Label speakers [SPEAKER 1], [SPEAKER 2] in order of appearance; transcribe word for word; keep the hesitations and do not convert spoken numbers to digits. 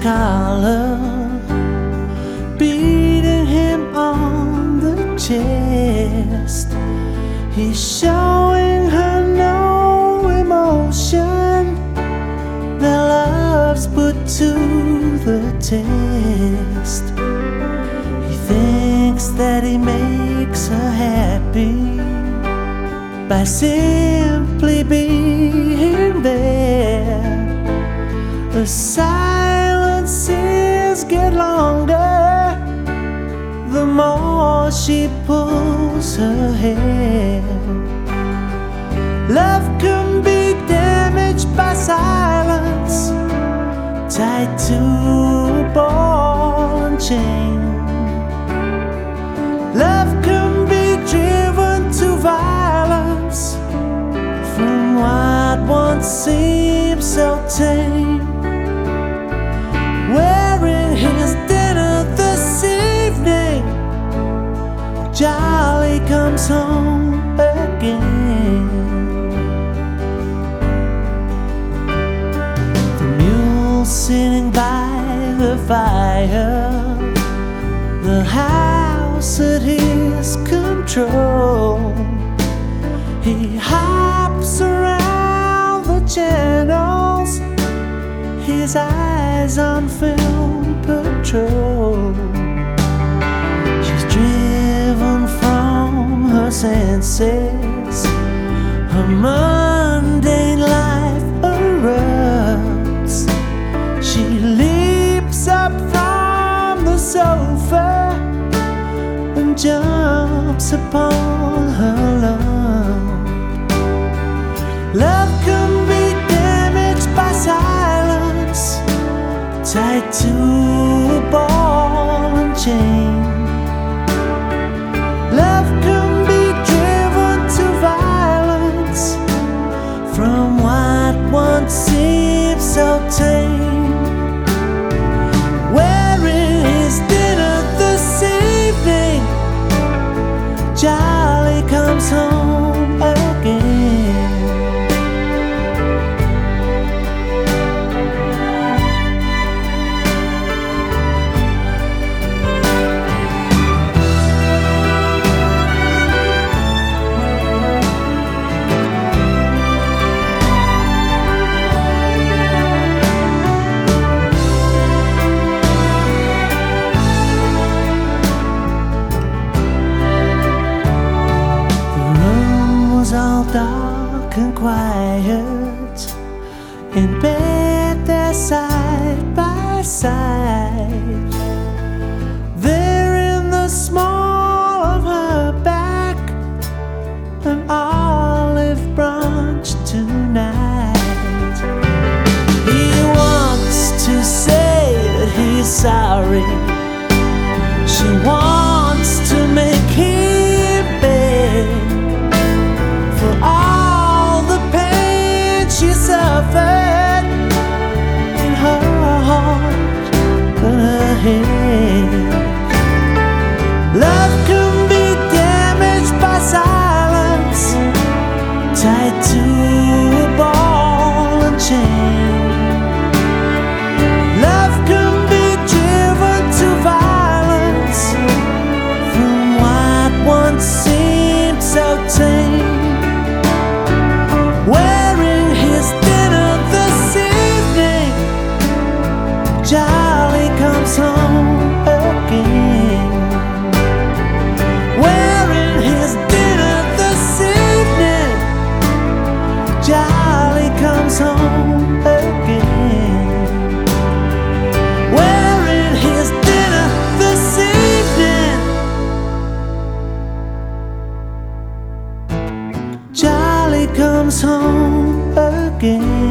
[SPEAKER 1] collar, beating him on the chest. He's showing her no emotion. Their love's put to the test. He thinks that he makes her happy by simply being there. The silences get longer the more she pulls her hair. Love can be damaged by silence, tied to a ball and chain. Love can be driven to violence from what once seemed so tame. Wearing his dinner this evening, Charlie comes home again. The mule sitting by the fire, the house at his control. He hops around the channels, his eyes on film patrol. She's driven from her senses, her mundane life erupts. She leaps up from the sofa and jumps upon her love. Love can be damaged by silence, tied to a ball and chain. Love can be driven to violence from what once seemed so tame. Wearing his dinner this evening, Charlie comes home again. All dark and quiet, in bed they're side by side. There in the small of her back, an olive branch tonight. He wants to say that he's sorry. She wants to make him beg for all the pain she suffered in her heart and her head. Love can be damaged by silence, tied to a ball and chain. Love can be driven to violence from what once seemed so tame. Wearing his dinner this evening, Charlie comes home again. Wearing his dinner this evening, Charlie comes home again. Wearing his dinner this evening, Charlie comes home again.